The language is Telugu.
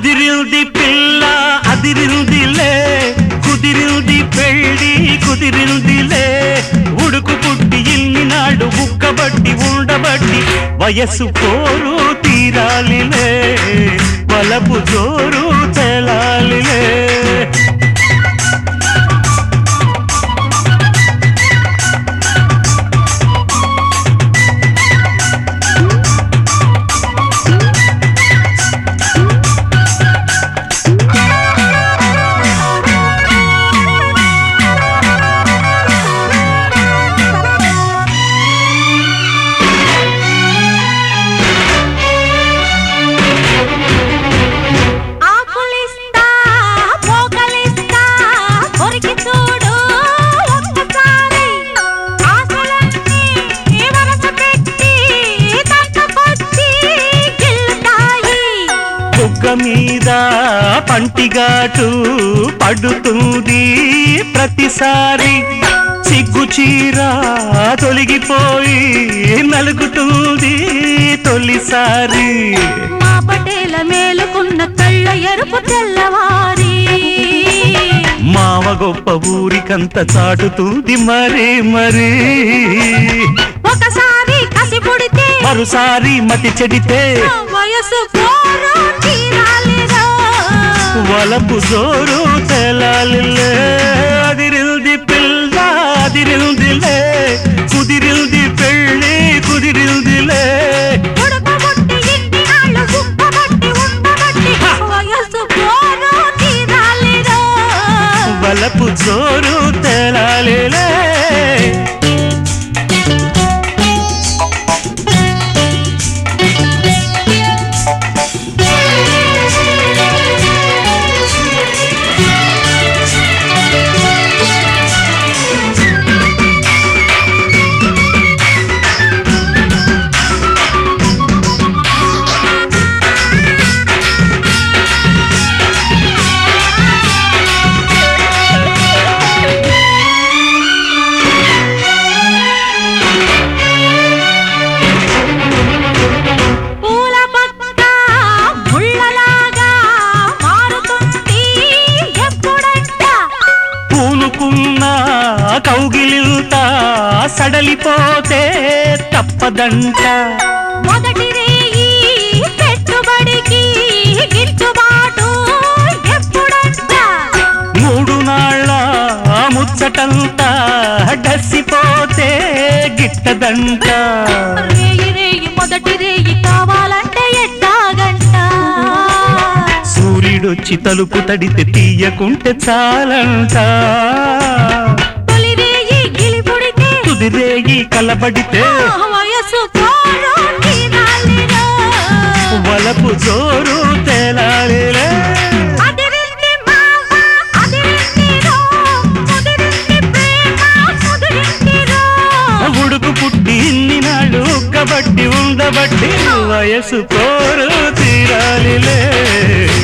అదిరింది పిల్ల అదిరిందిలే కుదిరింది పెళ్ళి కుదిరిందిలే ఉడుకు పుట్టి ఇన్ని నాడు ఉక్కబట్టి ఉండబట్టి వయస్సు పోరు తీరాలిలే వలపు జోరు తెలాలిలే మీద పంటిగాటు పడుతుంది ప్రతిసారి సిగ్గు చీర తొలగిపోయి నలుగుతుంది తొలిసారి మా పటేల మేలుకున్న కళ్ళ ఎరుపు తెల్లవారి మావ గొప్ప ఊరికంత చాటుతుంది మరి మరి ఒకసారి కసి పుడితే మరోసారి మతి చెడితే వయసు పోరు తీరాలిరా వలపు జోరు తెలాలిలే అదిరింది పిల్ల అదిరిందిలే కుదిరింది పెళ్ళి కుదిరిందిలే ఉడకబొట్టి ఇన్ని నాళ్ళు ఉక్కబట్టి ఉండబట్టి వయసు పోరు తీరాలిరా వలపు జోరు తెలాలిలే కౌగిలింత సడలిపోతే తప్పదంట మొదటి రేయి పెట్టుబడికి గిట్టుబాటు ఎప్పుడంట మూడు నాళ్ళ ముచ్చటంతా డసిపోతే గిట్టదంట రేయి రేయి మొదటి రేయి కావాలంటే ఎట్టాగంట సూర్యుడొచ్చి తలుపు తడితే తీయకుంటే చాలంట రేగి కలబడితే వయసు పోరు తీరాలిరా వలపు జోరు తెలాలిలే అదిరింది మావ అదిరిందిరో ముదిరింది ప్రేమ ముదిరిందిరో ఉడుకు పుట్టి ఇన్ని నాడు ఉక్కబట్టి ఉండబట్టి వయసు పోరు తీరాలిలే